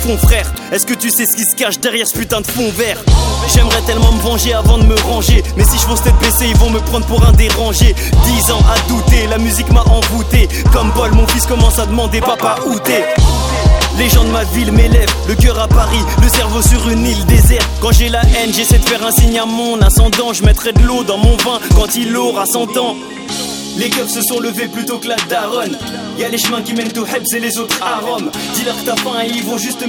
fond, frère. Est-ce que tu sais ce qui se cache derrière ce putain de fond vert? J'aimerais tellement me venger avant de me ranger, mais si je fonce tête baissée, ils vont me prendre pour un dérangé. 10 ans à douter, la musique m'a envoûté. Comme Paul, mon fils commence à demander papa où t'es. Les gens de ma ville m'élèvent, le cœur à Paris, le cerveau sur une île déserte. Quand j'ai la haine, j'essaie de faire un signe à mon ascendant. Je mettrai de l'eau dans mon vin quand il aura 100 ans. Les keufs se sont levés plutôt que la daronne. Y'a les chemins qui mènent au Hebs et les autres à Rome. Dis-leur que t'as faim et ils vont juste